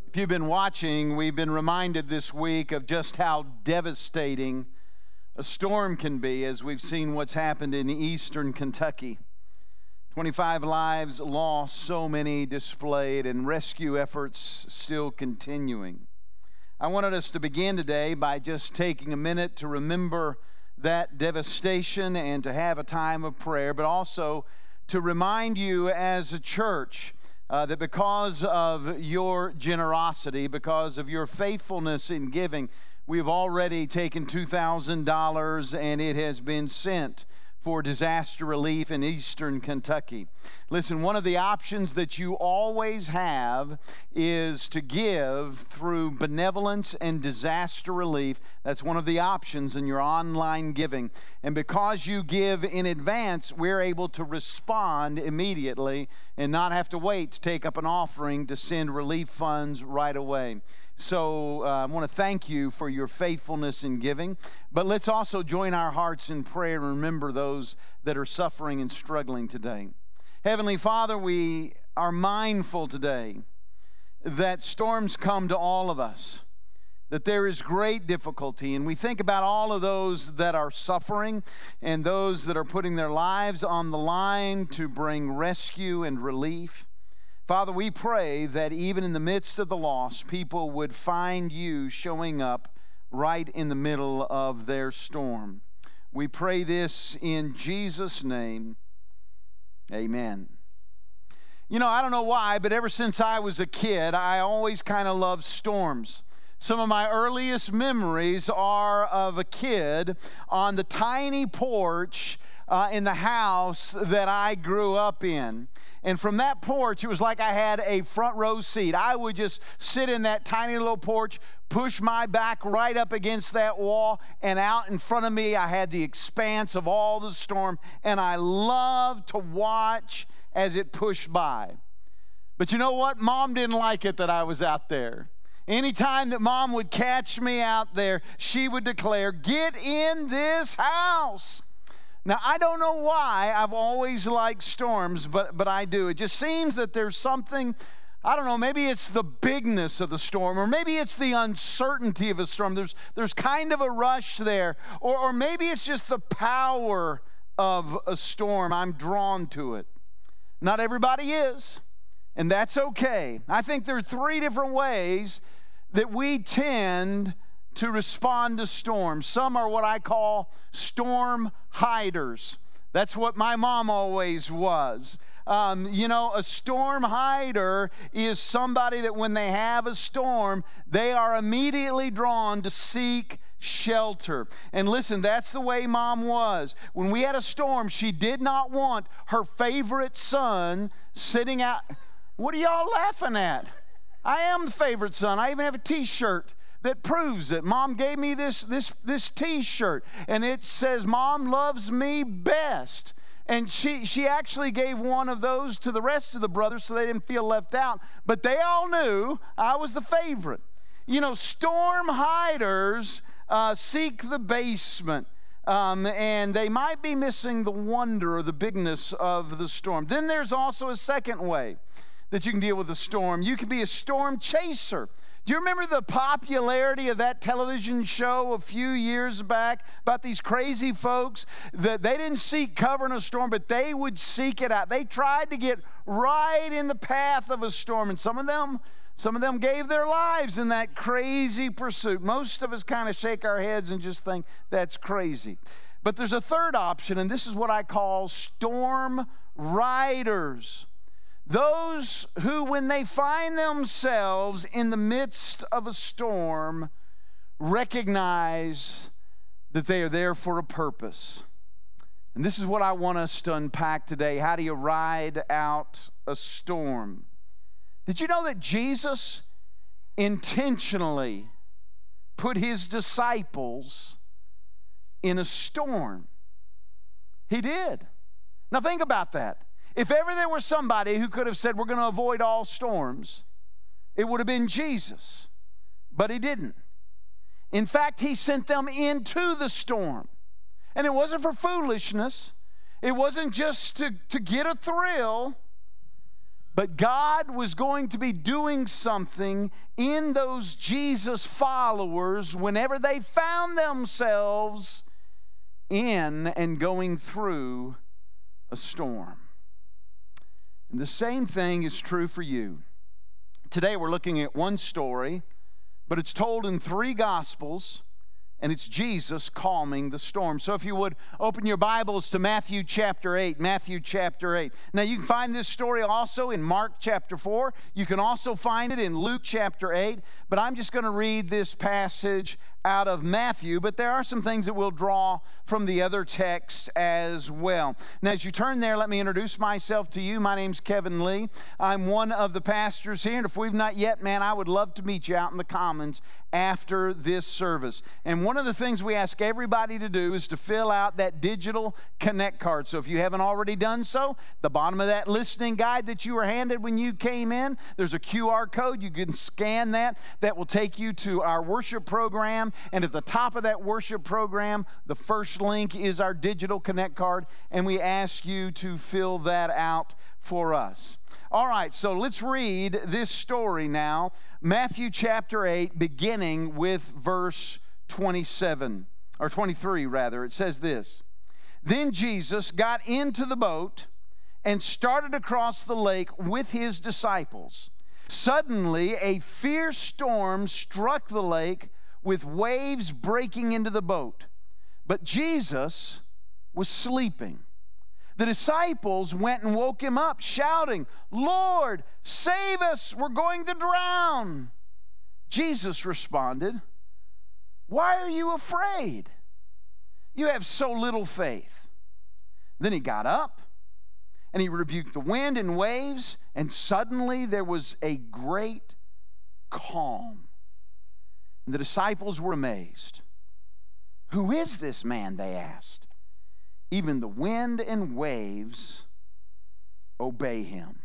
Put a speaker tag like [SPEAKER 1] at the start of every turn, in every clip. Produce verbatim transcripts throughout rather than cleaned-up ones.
[SPEAKER 1] If you've been watching, we've been reminded this week of just how devastating a storm can be, as we've seen what's happened in eastern Kentucky. twenty-five lives lost, so many displaced, and rescue efforts still continuing. I wanted us to begin today by just taking a minute to remember that devastation and to have a time of prayer, but also to remind you as a church Uh, that because of your generosity, because of your faithfulness in giving, we've already taken two thousand dollars and it has been sent for disaster relief in eastern Kentucky. Listen, one of the options that you always have is to give through benevolence and disaster relief. That's one of the options in your online giving. And because you give in advance, we're able to respond immediately and not have to wait to take up an offering to send relief funds right away. So uh, I want to thank you for your faithfulness in giving. But let's also join our hearts in prayer and remember those that are suffering and struggling today. Heavenly Father, we are mindful today that storms come to all of us, that there is great difficulty, and we think about all of those that are suffering and those that are putting their lives on the line to bring rescue and relief. Father, we pray that even in the midst of the loss, people would find you showing up right in the middle of their storm. We pray this in Jesus' name. Amen. You know, I don't know why, but ever since I was a kid, I always kind of loved storms. Some of my earliest memories are of a kid on the tiny porch uh, in the house that I grew up in. And from that porch, it was like I had a front row seat. I would just sit in that tiny little porch, push my back right up against that wall, and out in front of me, I had the expanse of all the storm, and I loved to watch as it pushed by. But you know what? Mom didn't like it that I was out there. Anytime that Mom would catch me out there, she would declare, "Get in this house." Now, I don't know why I've always liked storms, but, but I do. It just seems that there's something, I don't know, maybe it's the bigness of the storm, or maybe it's the uncertainty of a storm. There's, there's kind of a rush there. Or, or maybe it's just the power of a storm. I'm drawn to it. Not everybody is, and that's okay. I think there are three different ways that we tend to respond to storms. Some are what I call storm hiders. That's what my mom always was. Um, you know, a storm hider is somebody that when they have a storm, they are immediately drawn to seek shelter. And listen, that's the way Mom was. When we had a storm, she did not want her favorite son sitting out. What are y'all laughing at? I am the favorite son. I even have a t-shirt that proves it. Mom gave me this, this, this t-shirt, and it says, "Mom loves me best." And she, she actually gave one of those to the rest of the brothers so they didn't feel left out. But they all knew I was the favorite. You know, storm hiders uh, seek the basement. Um, and they might be missing the wonder or the bigness of the storm. Then there's also a second way that you can deal with a storm. You can be a storm chaser. Do you remember the popularity of that television show a few years back about these crazy folks that they didn't seek cover in a storm, but they would seek it out? They tried to get right in the path of a storm, and some of them, some of them gave their lives in that crazy pursuit. Most of us kind of shake our heads and just think that's crazy. But there's a third option, and this is what I call storm riders. Those who, when they find themselves in the midst of a storm, recognize that they are there for a purpose. And this is what I want us to unpack today. How do you ride out a storm? Did you know that Jesus intentionally put his disciples in a storm? He did. Now think about that. If ever there was somebody who could have said, "We're going to avoid all storms," it would have been Jesus. But he didn't. In fact, he sent them into the storm. And it wasn't for foolishness. It wasn't just to, to get a thrill. But God was going to be doing something in those Jesus followers whenever they found themselves in and going through a storm. And the same thing is true for you. Today we're looking at one story, but it's told in three Gospels, and it's Jesus calming the storm. So if you would, open your Bibles to Matthew chapter eight. Matthew chapter eight. Now you can find this story also in Mark chapter four. You can also find it in Luke chapter eight. But I'm just going to read this passage out of Matthew, but there are some things that we'll draw from the other text as well. Now, as you turn there, let me introduce myself to you. My name's Kevin Lee. I'm one of the pastors here, and if we've not yet, man, I would love to meet you out in the Commons after this service. And one of the things we ask everybody to do is to fill out that digital Connect card. So if you haven't already done so, the bottom of that listening guide that you were handed when you came in, there's a Q R code. You can scan that. That will take you to our worship program. And at the top of that worship program, the first link is our digital Connect card, and we ask you to fill that out for us. All right, so let's read this story now. Matthew chapter eight, beginning with verse twenty-seven, or twenty-three rather. It says this: Then Jesus got into the boat and started across the lake with his disciples. Suddenly, a fierce storm struck the lake, with waves breaking into the boat. But Jesus was sleeping. The disciples went and woke him up, shouting, "Lord, save us, we're going to drown." Jesus responded, "Why are you afraid? You have so little faith." Then he got up, and he rebuked the wind and waves, and suddenly there was a great calm. And the disciples were amazed. "Who is this man?" they asked. "Even the wind and waves obey him."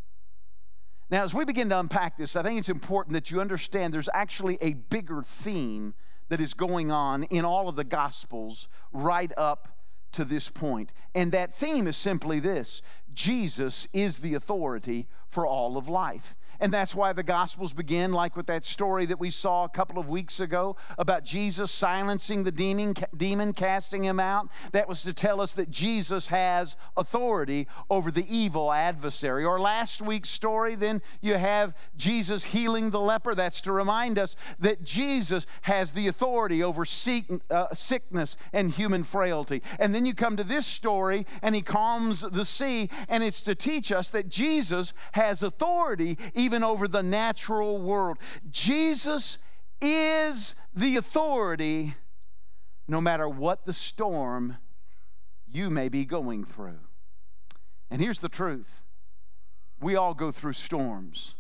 [SPEAKER 1] Now, as we begin to unpack this, I think it's important that you understand there's actually a bigger theme that is going on in all of the Gospels right up to this point. And that theme is simply this: Jesus is the authority for all of life. And that's why the Gospels begin like with that story that we saw a couple of weeks ago about Jesus silencing the demon, demon, casting him out. That was to tell us that Jesus has authority over the evil adversary. Or last week's story, then you have Jesus healing the leper. That's to remind us that Jesus has the authority over uh, sickness and human frailty. And then you come to this story and he calms the sea, and it's to teach us that Jesus has authority even even over the natural world. Jesus is the authority no matter what the storm you may be going through. And here's the truth: we all go through storms.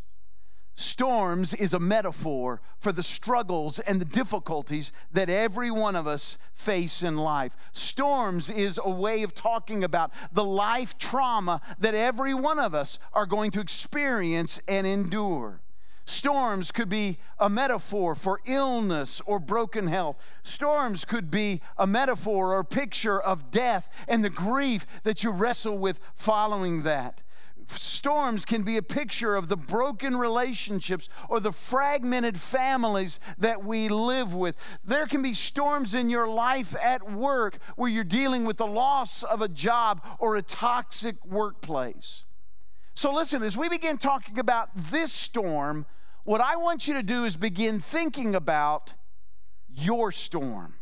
[SPEAKER 1] Storms is a metaphor for the struggles and the difficulties that every one of us face in life. Storms is a way of talking about the life trauma that every one of us are going to experience and endure. Storms could be a metaphor for illness or broken health. Storms could be a metaphor or picture of death and the grief that you wrestle with following that. Storms can be a picture of the broken relationships or the fragmented families that we live with. There can be storms in your life at work where you're dealing with the loss of a job or a toxic workplace. So listen, as we begin talking about this storm, what I want you to do is begin thinking about your storm.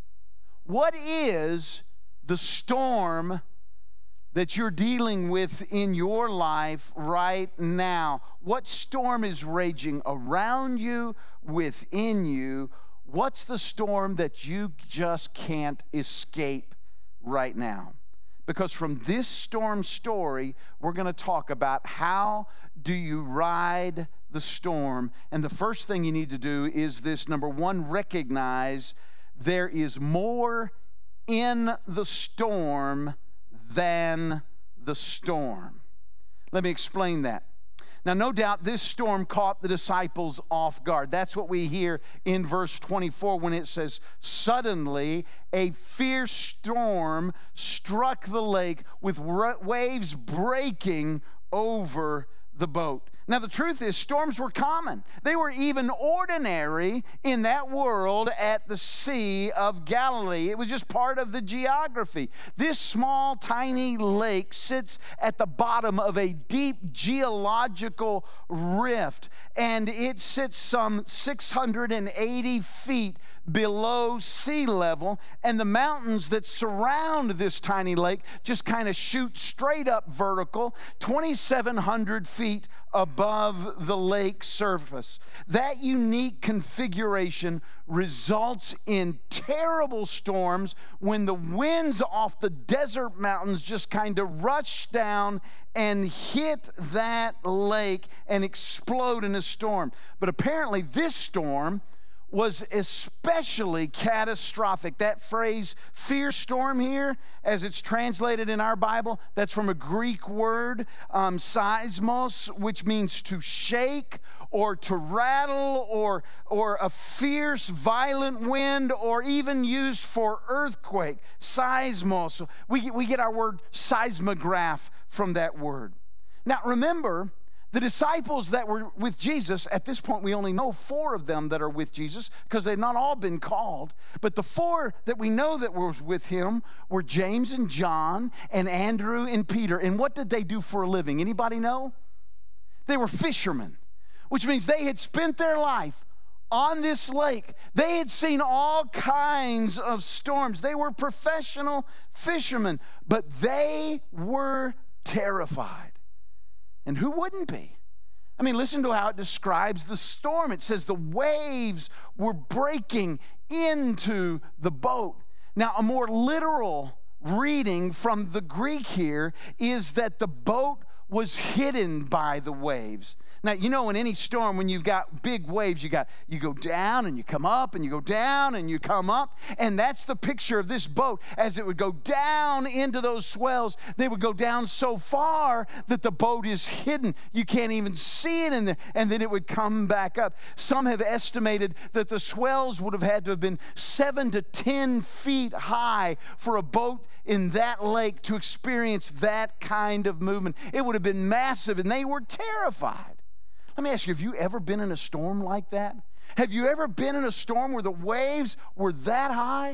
[SPEAKER 1] What is the storm that you're dealing with in your life right now? What storm is raging around you, within you? What's the storm that you just can't escape right now? Because from this storm story, we're going to talk about how do you ride the storm. And the first thing you need to do is this: number one, recognize there is more in the storm than the storm. Let me explain that. Now, no doubt this storm caught the disciples off guard. That's what we hear in verse twenty-four when it says, "Suddenly a fierce storm struck the lake with waves breaking over the boat. Now, the truth is, storms were common. They were even ordinary in that world at the Sea of Galilee. It was just part of the geography. This small, tiny lake sits at the bottom of a deep geological rift, and it sits some six hundred eighty feet below sea level, and the mountains that surround this tiny lake just kind of shoot straight up vertical, twenty-seven hundred feet above the lake surface. That unique configuration results in terrible storms when the winds off the desert mountains just kind of rush down and hit that lake and explode in a storm. But apparently this storm was especially catastrophic. That phrase, fierce storm here, as it's translated in our Bible, that's from a Greek word, um, seismos, which means to shake or to rattle, or, or a fierce, violent wind, or even used for earthquake, seismos. We, we get our word seismograph from that word. Now remember, the disciples that were with Jesus, at this point we only know four of them that are with Jesus because they've not all been called. But the four that we know that were with him were James and John and Andrew and Peter. And what did they do for a living? Anybody know? They were fishermen, which means they had spent their life on this lake. They had seen all kinds of storms. They were professional fishermen, but they were terrified. And who wouldn't be? I mean, listen to how it describes the storm. It says the waves were breaking into the boat. Now, a more literal reading from the Greek here is that the boat was hidden by the waves. Now, you know, in any storm, when you've got big waves, you got you go down and you come up and you go down and you come up. And that's the picture of this boat. As it would go down into those swells, they would go down so far that the boat is hidden. You can't even see it in there. And then it would come back up. Some have estimated that the swells would have had to have been seven to ten feet high for a boat in that lake to experience that kind of movement. It would have been massive, and they were terrified. Let me ask you, have you ever been in a storm like that? Have you ever been in a storm where the waves were that high?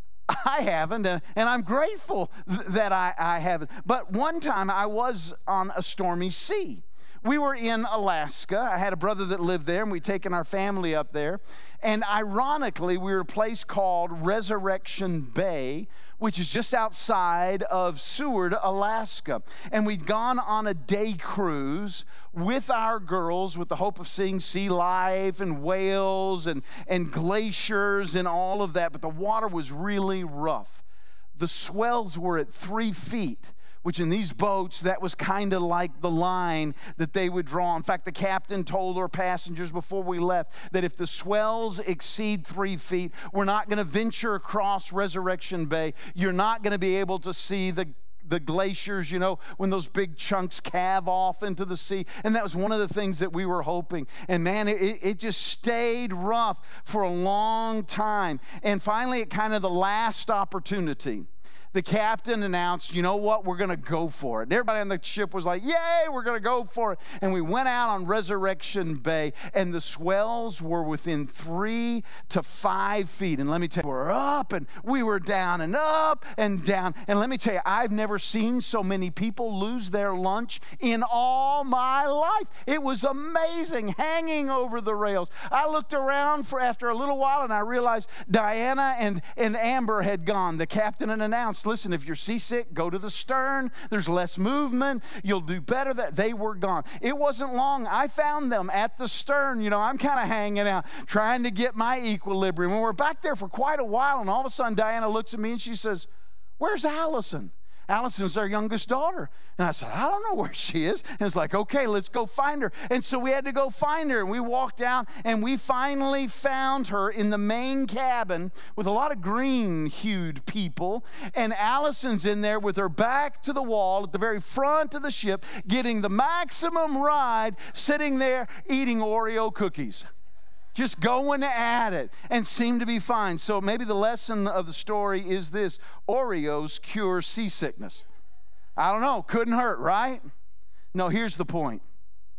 [SPEAKER 1] I haven't, and, and I'm grateful th- that I, I haven't. But one time I was on a stormy sea. We were in Alaska. I had a brother that lived there, and we'd taken our family up there. And ironically, we were a place called Resurrection Bay, which is just outside of Seward, Alaska. And we'd gone on a day cruise with our girls with the hope of seeing sea life and whales and, and glaciers and all of that. But the water was really rough. The swells were at three feet. Which in these boats, that was kind of like the line that they would draw. In fact, the captain told our passengers before we left that if the swells exceed three feet, we're not going to venture across Resurrection Bay. You're not going to be able to see the the glaciers, you know, when those big chunks calve off into the sea. And that was one of the things that we were hoping. And man, it, it just stayed rough for a long time. And finally, at kind of the last opportunity, the captain announced, you know what, we're going to go for it. And everybody on the ship was like, yay, we're going to go for it. And we went out on Resurrection Bay, and the swells were within three to five feet. And let me tell you, we were up, and we were down, and up, and down. And let me tell you, I've never seen so many people lose their lunch in all my life. It was amazing, hanging over the rails. I looked around for after a little while, and I realized Diana and, and Amber had gone. The captain had announced, listen, if you're seasick, go to the stern. There's less movement. You'll do better. That they were gone. It wasn't long. I found them at the stern. You know, I'm kind of hanging out, trying to get my equilibrium. And we're back there for quite a while, and all of a sudden, Diana looks at me and she says, "Where's Allison?" Allison's our youngest daughter. And I said, I don't know where she is. And it's like, okay, let's go find her. And so we had to go find her. And we walked out, and we finally found her in the main cabin with a lot of green-hued people. And Allison's in there with her back to the wall at the very front of the ship, getting the maximum ride, sitting there eating Oreo cookies. Just going at it, and seemed to be fine. So maybe the lesson of the story is this: Oreos cure seasickness. I don't know. Couldn't hurt, right? No, here's the point.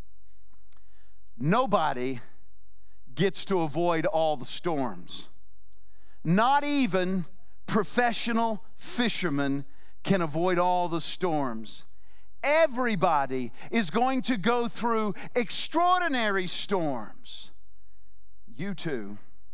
[SPEAKER 1] Nobody gets to avoid all the storms. Not even professional fishermen can avoid all the storms. Everybody is going to go through extraordinary storms. You too,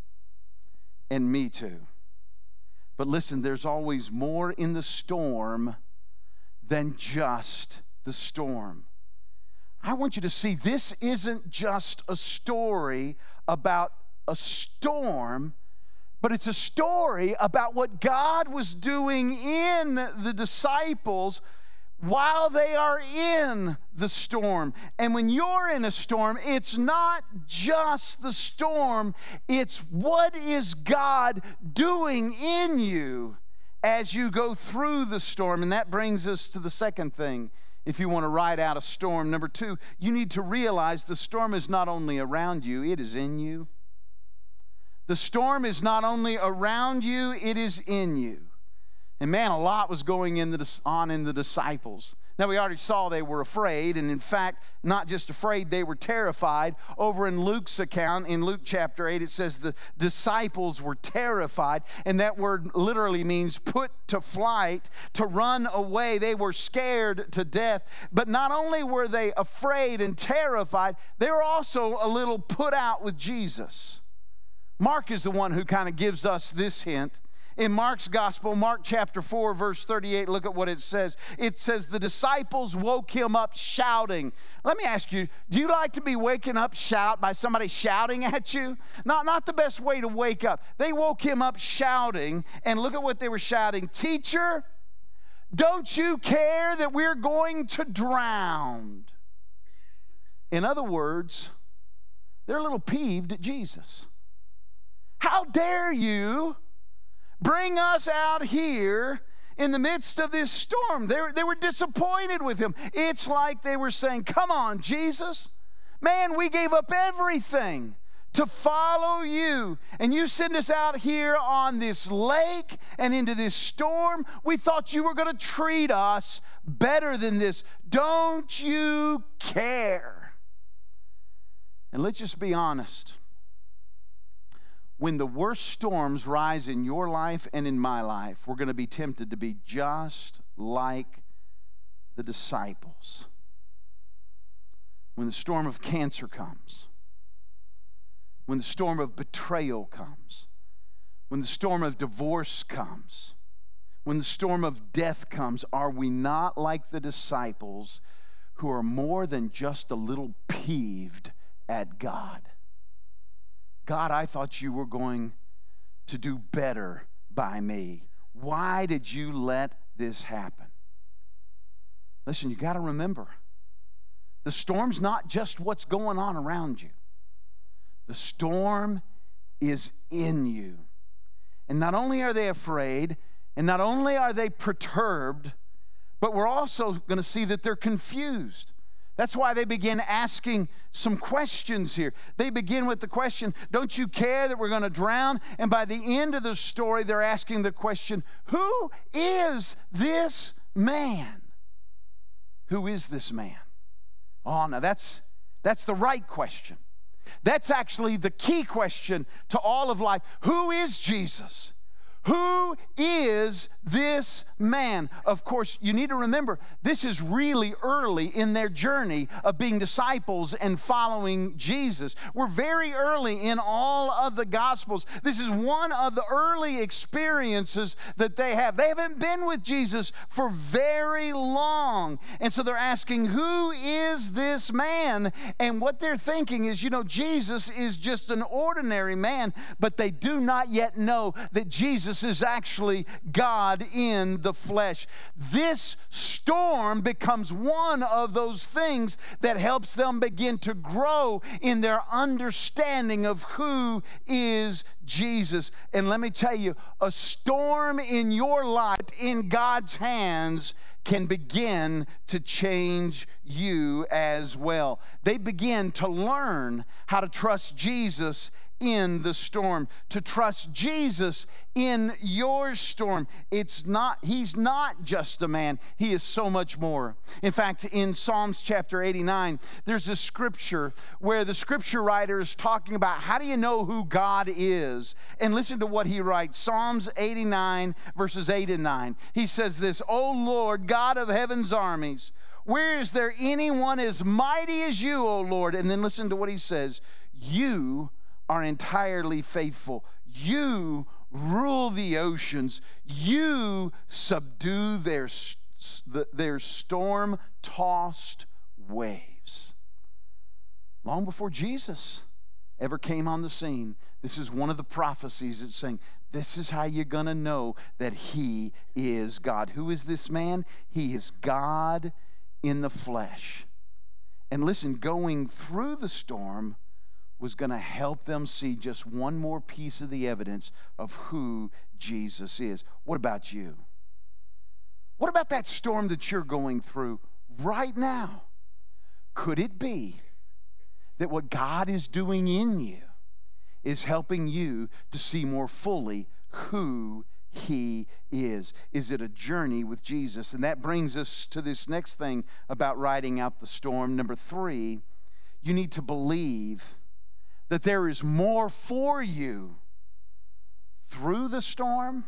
[SPEAKER 1] and me too. But listen, there's always more in the storm than just the storm. I want you to see this isn't just a story about a storm, but it's a story about what God was doing in the disciples while they are in the storm. And when you're in a storm, it's not just the storm, it's what is God doing in you as you go through the storm. And that brings us to the second thing. If you want to ride out a storm, number two, you need to realize the storm is not only around you, it is in you. The storm is not only around you, it is in you. And man, a lot was going in the, on in the disciples. Now, we already saw they were afraid, and in fact, not just afraid, they were terrified. Over in Luke's account, in Luke chapter eight, it says the disciples were terrified, and that word literally means put to flight, to run away. They were scared to death. But not only were they afraid and terrified, they were also a little put out with Jesus. Mark is the one who kind of gives us this hint. In Mark's gospel, Mark chapter four, verse thirty-eight, look at what it says. It says, the disciples woke him up shouting. Let me ask you, do you like to be waken up shout by somebody shouting at you? Not, not the best way to wake up. They woke him up shouting, and look at what they were shouting. Teacher, don't you care that we're going to drown? In other words, they're a little peeved at Jesus. How dare you bring us out here in the midst of this storm? They were, they were disappointed with him. It's like they were saying, come on, Jesus. Man, we gave up everything to follow you, and you send us out here on this lake and into this storm. We thought you were going to treat us better than this. Don't you care? And let's just be honest. When the worst storms rise in your life and in my life, we're going to be tempted to be just like the disciples. When the storm of cancer comes, when the storm of betrayal comes, when the storm of divorce comes, when the storm of death comes, are we not like the disciples who are more than just a little peeved at God? God, I thought you were going to do better by me. Why did you let this happen? Listen, you got to remember, the storm's not just what's going on around you. The storm is in you. And not only are they afraid, and not only are they perturbed, but we're also going to see that they're confused. That's why they begin asking some questions here. They begin with the question, don't you care that we're going to drown? And by the end of the story, they're asking the question, who is this man? Who is this man? Oh, now that's, that's the right question. That's actually the key question to all of life. Who is Jesus? Who is this man? Of course, you need to remember, this is really early in their journey of being disciples and following Jesus. We're very early in all of the Gospels. This is one of the early experiences that they have. They haven't been with Jesus for very long. And so they're asking, who is this man? And what they're thinking is, you know, Jesus is just an ordinary man, but they do not yet know that Jesus is actually God in the flesh. This storm becomes one of those things that helps them begin to grow in their understanding of who is Jesus. And let me tell you, a storm in your life in God's hands can begin to change you as well. They begin to learn how to trust Jesus in the storm, to trust Jesus in your storm. It's not, he's not just a man, he is so much more. In fact, in Psalms chapter eighty-nine, there's a scripture where the scripture writer is talking about how do you know who God is? And listen to what he writes. Psalms eighty-nine, verses eight and nine. He says this, "O Lord, God of heaven's armies, where is there anyone as mighty as you, O Lord?" And then listen to what he says. "You are entirely faithful. You rule the oceans. You subdue their, their storm-tossed waves." Long before Jesus ever came on the scene, this is one of the prophecies that's saying, this is how you're going to know that he is God. Who is this man? He is God in the flesh. And listen, going through the storm was going to help them see just one more piece of the evidence of who Jesus is. What about you? What about that storm that you're going through right now? Could it be that what God is doing in you is helping you to see more fully who he is? Is it a journey with Jesus? And that brings us to this next thing about riding out the storm. Number three, you need to believe that there is more for you through the storm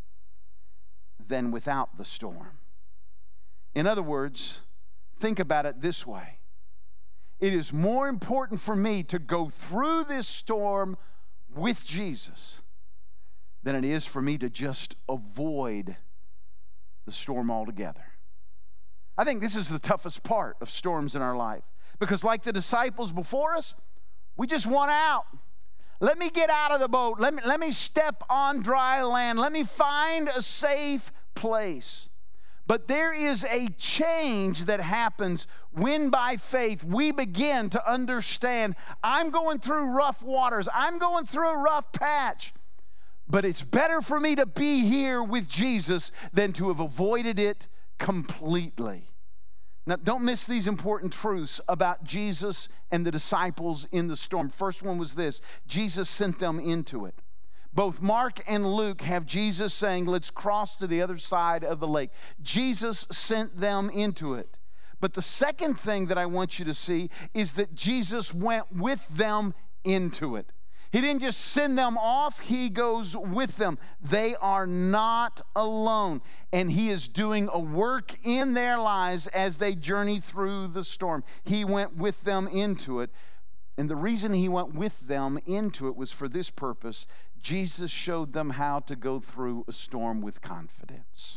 [SPEAKER 1] than without the storm. In other words, think about it this way. It is more important for me to go through this storm with Jesus than it is for me to just avoid the storm altogether. I think this is the toughest part of storms in our life, because like the disciples before us, we just want out. Let me get out of the boat. Let me, let me step on dry land. Let me find a safe place. But there is a change that happens when by faith we begin to understand, I'm going through rough waters. I'm going through a rough patch. But it's better for me to be here with Jesus than to have avoided it completely. Now, don't miss these important truths about Jesus and the disciples in the storm. First one was this: Jesus sent them into it. Both Mark and Luke have Jesus saying, let's cross to the other side of the lake. Jesus sent them into it. But the second thing that I want you to see is that Jesus went with them into it. He didn't just send them off, he goes with them. They are not alone. And he is doing a work in their lives as they journey through the storm. He went with them into it. And the reason he went with them into it was for this purpose. Jesus showed them how to go through a storm with confidence.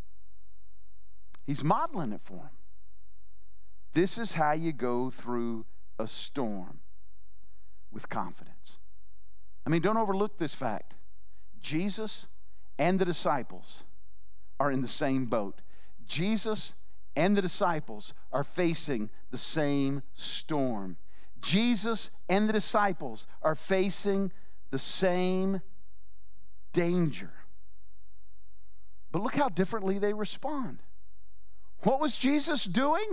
[SPEAKER 1] He's modeling it for them. This is how you go through a storm with confidence. I mean, don't overlook this fact. Jesus and the disciples are in the same boat. Jesus and the disciples are facing the same storm. Jesus and the disciples are facing the same danger. But look how differently they respond. What was Jesus doing?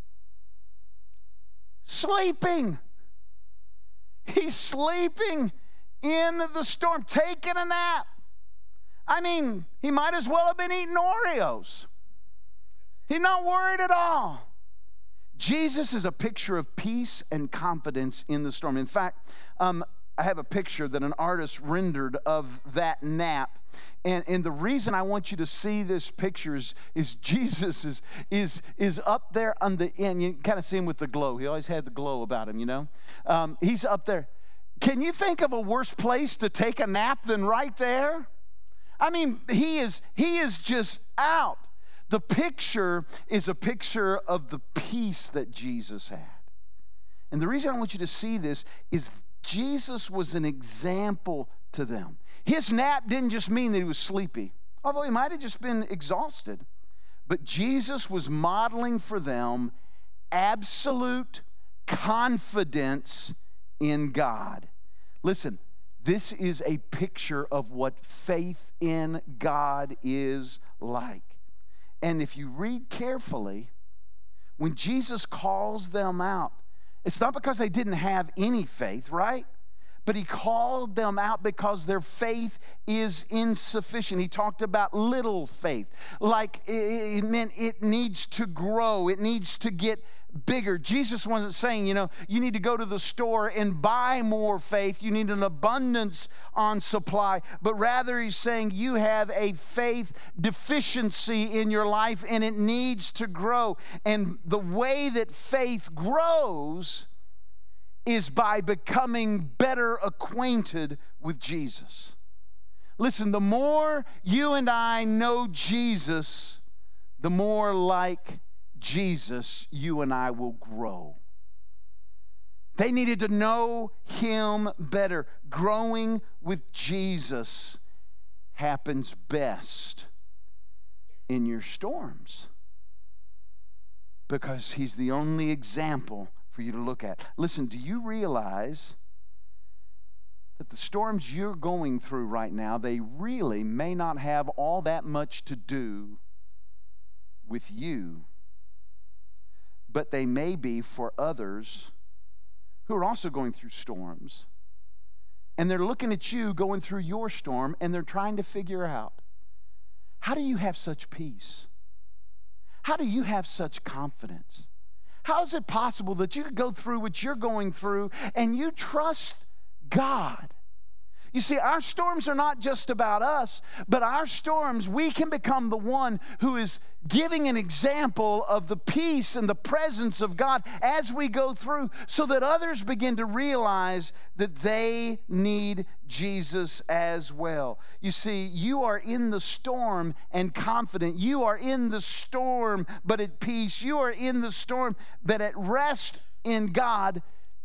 [SPEAKER 1] Sleeping. He's sleeping in the storm, taking a nap. I mean, he might as well have been eating Oreos. He's not worried at all. Jesus is a picture of peace and confidence in the storm. In fact, um, I have a picture that an artist rendered of that nap. And, and the reason I want you to see this picture is, is Jesus is, is, is up there on the end. You can kind of see him with the glow. He always had the glow about him, you know. Um, he's up there. Can you think of a worse place to take a nap than right there? I mean, he is, he is just out. The picture is a picture of the peace that Jesus had. And the reason I want you to see this is Jesus was an example to them. His nap didn't just mean that he was sleepy, although he might have just been exhausted. But Jesus was modeling for them absolute confidence in God. Listen, this is a picture of what faith in God is like. And if you read carefully, when Jesus calls them out, it's not because they didn't have any faith, right? but he called them out because their faith is insufficient. He talked about little faith, like it meant it needs to grow, it needs to get bigger. Jesus wasn't saying, you know, you need to go to the store and buy more faith. You need an abundance on supply. But rather, he's saying you have a faith deficiency in your life and it needs to grow. And the way that faith grows is by becoming better acquainted with Jesus. Listen, the more you and I know Jesus, the more like Jesus, you and I will grow. They needed to know him better. Growing with Jesus happens best in your storms because he's the only example for you to look at. Listen, do you realize that the storms you're going through right now, they really may not have all that much to do with you, but they may be for others who are also going through storms. And they're looking at you going through your storm, and they're trying to figure out, how do you have such peace? How do you have such confidence? How is it possible that you could go through what you're going through and you trust God? You see, our storms are not just about us, but our storms, we can become the one who is giving an example of the peace and the presence of God as we go through, so that others begin to realize that they need Jesus as well. You see, you are in the storm and confident. You are in the storm but at peace. You are in the storm but at rest in God,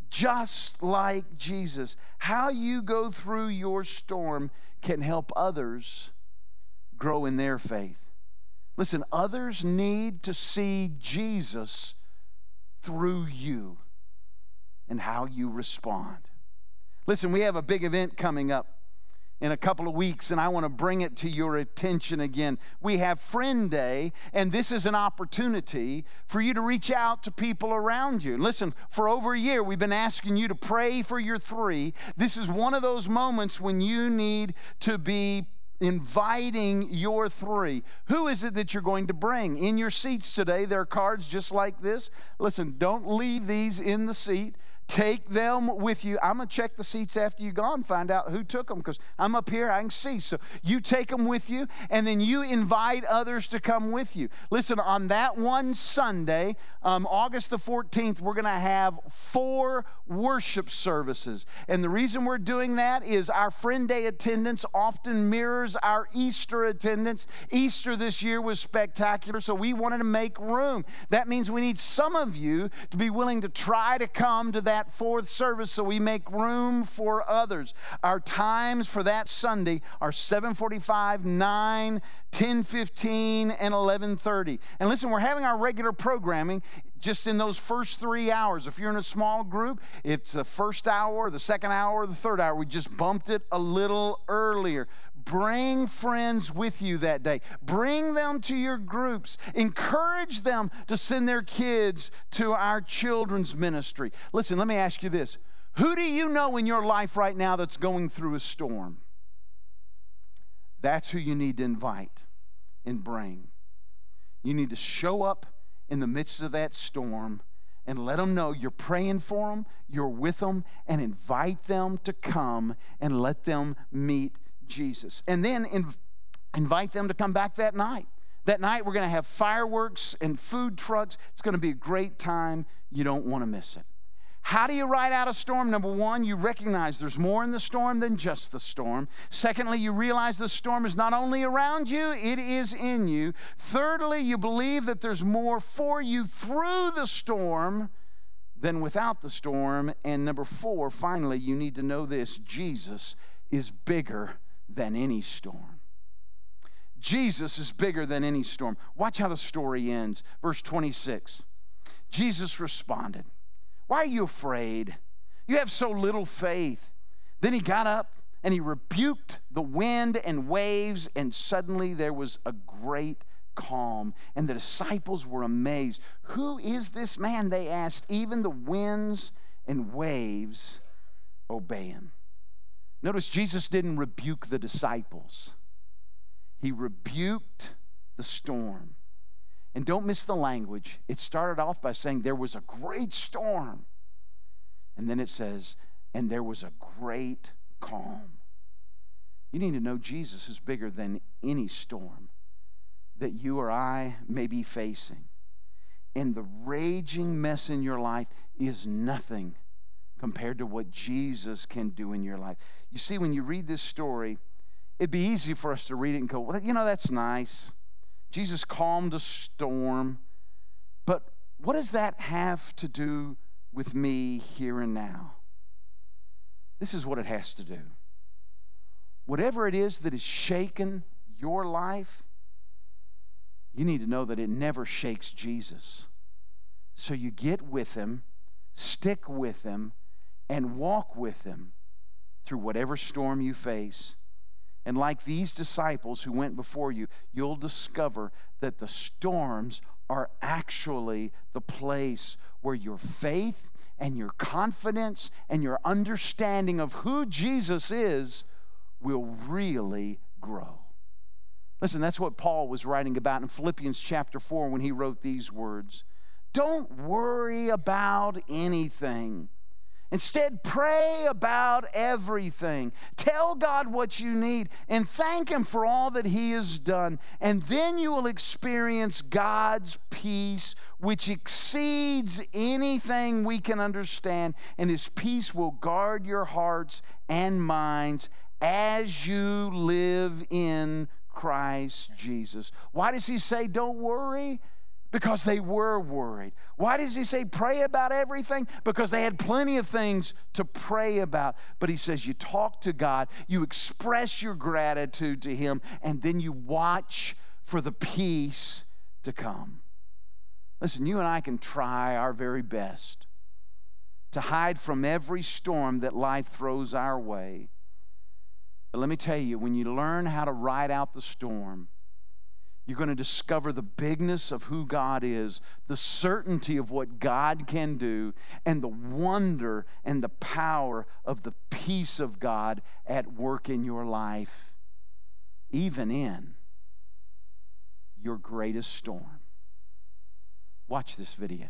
[SPEAKER 1] just like Jesus. How you go through your storm can help others grow in their faith. Listen, others need to see Jesus through you and how you respond. Listen, we have a big event coming up in a couple of weeks, and I want to bring it to your attention again. We have Friend Day, and this is an opportunity for you to reach out to people around you. Listen, for over a year, we've been asking you to pray for your three. This is one of those moments when you need to be inviting your three. Who is it that you're going to bring? In your seats today, there are cards just like this. Listen, don't leave these in the seat. Take them with you. I'm going to check the seats after you're gone, find out who took them, because I'm up here, I can see. So you take them with you, and then you invite others to come with you. Listen, on that one Sunday, um, August the fourteenth, we're going to have four worship services. And the reason we're doing that is our Friend Day attendance often mirrors our Easter attendance. Easter this year was spectacular, so we wanted to make room. That means we need some of you to be willing to try to come to that that fourth service so we make room for others. Our times for that Sunday are seven forty-five, nine, ten fifteen, and eleven thirty. And listen, we're having our regular programming just in those first three hours. If you're in a small group, it's the first hour, the second hour, the third hour. We just bumped it a little earlier. Bring friends with you that day. Bring them to your groups. Encourage them to send their kids to our children's ministry. Listen, let me ask you this. Who do you know in your life right now that's going through a storm? That's who you need to invite and bring. You need to show up in the midst of that storm and let them know you're praying for them, you're with them, and invite them to come and let them meet Jesus. And then inv- invite them to come back that night. That night we're going to have fireworks and food trucks. It's going to be a great time. You don't want to miss it. How do you ride out a storm? Number one, you recognize there's more in the storm than just the storm. Secondly, you realize the storm is not only around you, it is in you. Thirdly, you believe that there's more for you through the storm than without the storm. And number four, finally, you need to know this: Jesus is bigger than any storm. Jesus is bigger than any storm. Watch how the story ends. Verse twenty-six. Jesus responded, "Why are you afraid? You have so little faith." Then he got up and he rebuked the wind and waves, and suddenly there was a great calm, and the disciples were amazed. "Who is this man?" they asked. "Even the winds and waves obey him." Notice Jesus didn't rebuke the disciples. He rebuked the storm. And don't miss the language. It started off by saying there was a great storm. And then it says, and there was a great calm. You need to know Jesus is bigger than any storm that you or I may be facing. And the raging mess in your life is nothing compared to what Jesus can do in your life. You see, when you read this story, it'd be easy for us to read it and go, well, you know, that's nice. Jesus calmed a storm. But what does that have to do with me here and now? This is what it has to do. Whatever it is that is shaken your life, you need to know that it never shakes Jesus. So you get with him, stick with him, and walk with him through whatever storm you face. And like these disciples who went before you, you'll discover that the storms are actually the place where your faith and your confidence and your understanding of who Jesus is will really grow. Listen, that's what Paul was writing about in Philippians chapter four when he wrote these words. Don't worry about anything. Instead, pray about everything. Tell God what you need and thank him for all that he has done. And then you will experience God's peace, which exceeds anything we can understand. And his peace will guard your hearts and minds as you live in Christ Jesus. Why does he say don't worry? Because they were worried. Why does he say pray about everything? Because they had plenty of things to pray about. But he says you talk to God, you express your gratitude to him, and then you watch for the peace to come. Listen, you and I can try our very best to hide from every storm that life throws our way. But let me tell you, when you learn how to ride out the storm, you're going to discover the bigness of who God is, the certainty of what God can do, and the wonder and the power of the peace of God at work in your life, even in your greatest storm. Watch this video.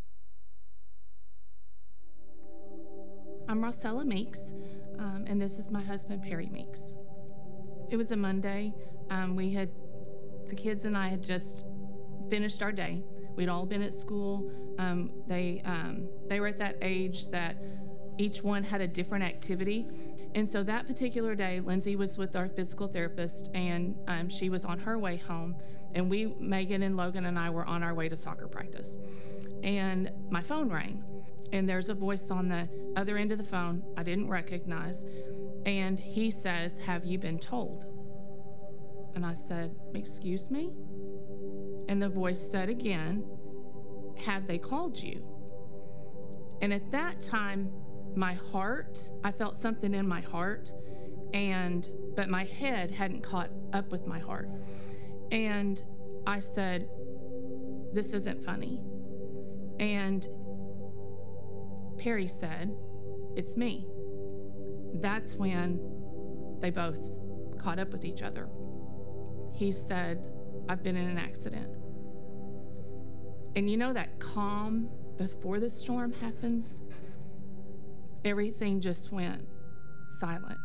[SPEAKER 2] I'm Rosella Meeks, um, and this is my husband, Perry Meeks. It was a Monday. Um, we had The kids and I had just finished our day. We'd all been at school. Um, they um, they were at that age that each one had a different activity. And so that particular day, Lindsay was with our physical therapist, and um, she was on her way home. And we, Megan and Logan and I, were on our way to soccer practice. And my phone rang, and there's a voice on the other end of the phone I didn't recognize. And he says, "Have you been told?" And I said, "Excuse me?" And the voice said again, "Have they called you?" And at that time, my heart, I felt something in my heart, and but my head hadn't caught up with my heart. And I said, "This isn't funny." And Perry said, "It's me." That's when they both caught up with each other. He said, "I've been in an accident." And you know that calm before the storm happens? Everything just went silent.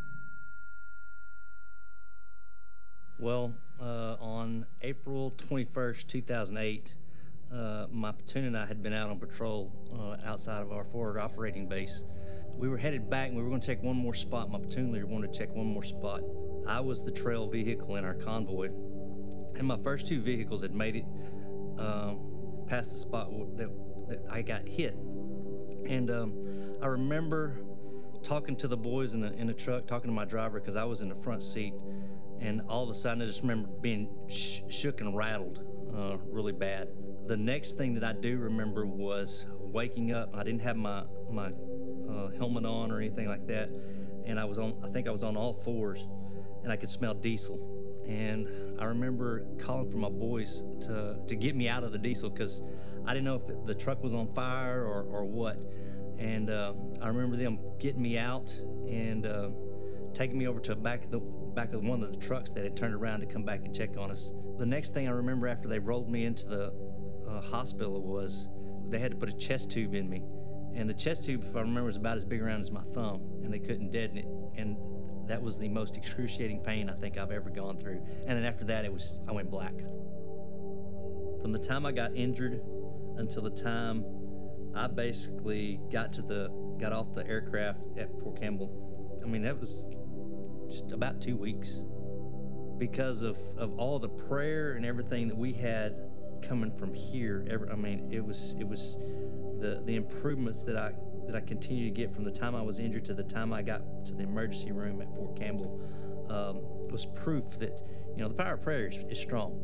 [SPEAKER 3] Well, uh, on April twenty-first, two thousand eight, uh, my platoon and I had been out on patrol uh, outside of our forward operating base. We were headed back, and we were going to check one more spot. My platoon leader wanted to check one more spot. I was the trail vehicle in our convoy, and my first two vehicles had made it um, past the spot that, that I got hit. And um, I remember talking to the boys in the, in the truck, talking to my driver, because I was in the front seat, and all of a sudden I just remember being sh shook and rattled uh, really bad. The next thing that I do remember was waking up. I didn't have my, my uh, helmet on or anything like that, and I was on, I think I was on all fours, and I could smell diesel. And I remember calling for my boys to, to get me out of the diesel, because I didn't know if it, the truck was on fire or, or what. And uh, I remember them getting me out and uh, taking me over to the back of the back of one of the trucks that had turned around to come back and check on us. The next thing I remember after they rolled me into the uh, hospital was they had to put a chest tube in me. And the chest tube, if I remember, was about as big around as my thumb, and they couldn't deaden it. And that was the most excruciating pain I think I've ever gone through. And then after that, it was I went black. From the time I got injured until the time I basically got to the got off the aircraft at Fort Campbell, I mean, that was just about two weeks. Because of, of all the prayer and everything that we had coming from here, every, I mean, it was it was the the improvements that I that I continue to get from the time I was injured to the time I got to the emergency room at Fort Campbell um, was proof that, you know, the power of prayer is, is strong.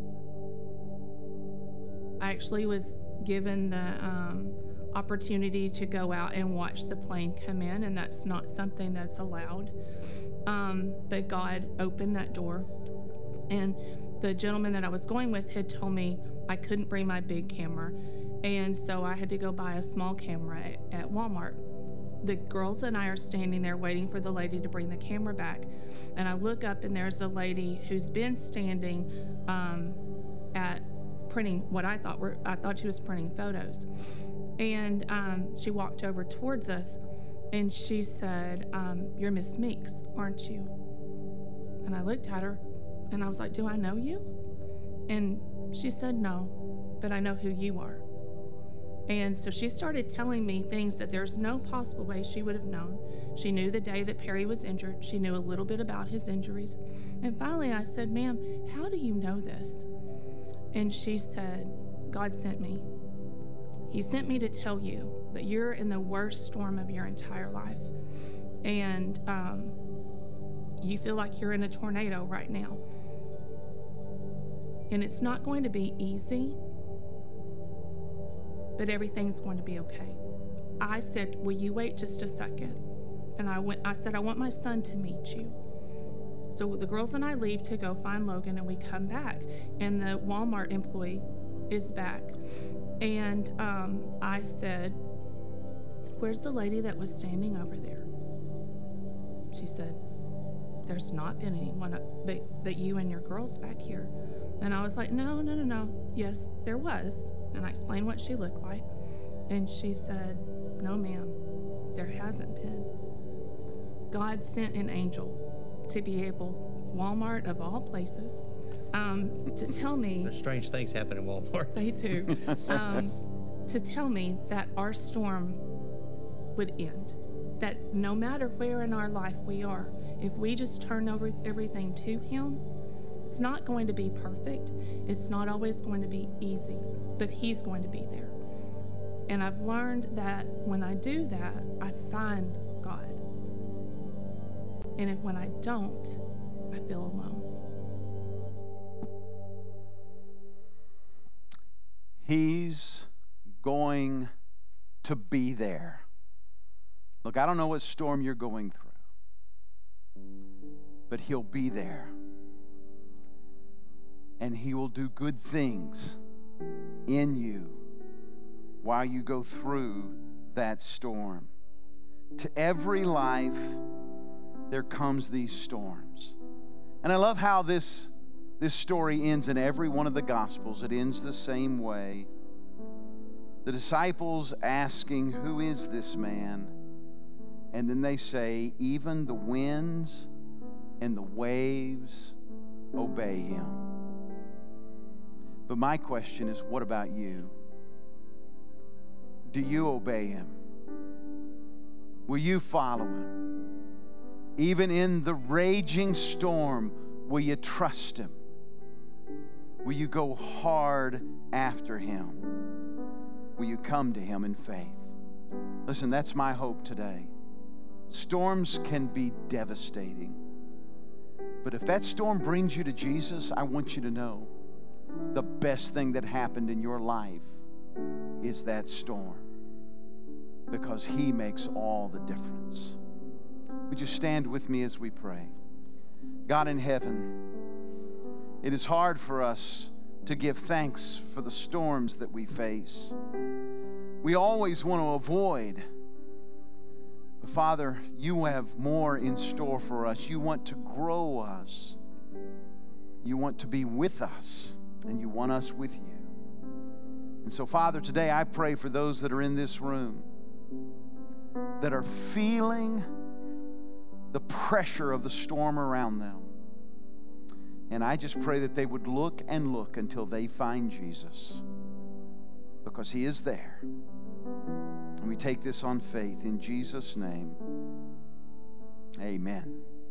[SPEAKER 2] I actually was given the um, opportunity to go out and watch the plane come in, and that's not something that's allowed. Um, but God opened that door, and the gentleman that I was going with had told me I couldn't bring my big camera, and so I had to go buy a small camera at, at Walmart. The girls and I are standing there waiting for the lady to bring the camera back, and I look up and there's a lady who's been standing um, at printing what I thought were I thought she was printing photos, and um, she walked over towards us, and she said, um, "You're Miss Meeks, aren't you?" And I looked at her, and I was like, "Do I know you?" And she said, "No, but I know who you are." And so she started telling me things that there's no possible way she would have known. She knew the day that Perry was injured. She knew a little bit about his injuries. And finally I said, "Ma'am, how do you know this?" And she said, "God sent me. He sent me to tell you that you're in the worst storm of your entire life. And um, you feel like you're in a tornado right now. And it's not going to be easy, but everything's going to be okay." I said, "Will you wait just a second?" And I went. I said, "I want my son to meet you." So the girls and I leave to go find Logan, and we come back, and the Walmart employee is back. And um, I said, "Where's the lady that was standing over there?" She said, "There's not been anyone but, but you and your girls back here." And I was like, no, no, no, no. Yes, there was. And I explained what she looked like. And she said, "No, ma'am, there hasn't been." God sent an angel to be able, Walmart of all places, um, to tell me.
[SPEAKER 3] There's strange things happen in Walmart.
[SPEAKER 2] They do. um, to tell me that our storm would end. That no matter where in our life we are, if we just turn over everything to Him, it's not going to be perfect. It's not always going to be easy, but He's going to be there. And I've learned that when I do that, I find God. And if when I don't, I feel alone.
[SPEAKER 1] He's going to be there. Look, I don't know what storm you're going through, but He'll be there. And He will do good things in you while you go through that storm. To every life, there comes these storms. And I love how this, this story ends in every one of the Gospels. It ends the same way. The disciples asking, "Who is this man?" And then they say, "Even the winds and the waves obey Him." But my question is, what about you? Do you obey Him? Will you follow Him? Even in the raging storm, will you trust Him? Will you go hard after Him? Will you come to Him in faith? Listen, that's my hope today. Storms can be devastating. But if that storm brings you to Jesus, I want you to know the best thing that happened in your life is that storm, because He makes all the difference. Would you stand with me as we pray? God in heaven, it is hard for us to give thanks for the storms that we face. We always want to avoid But Father, you have more in store for us. You want to grow us. You want to be with us, and you want us with you. And so, Father, today I pray for those that are in this room that are feeling the pressure of the storm around them. And I just pray that they would look and look until they find Jesus, because He is there. And we take this on faith in Jesus' name. Amen.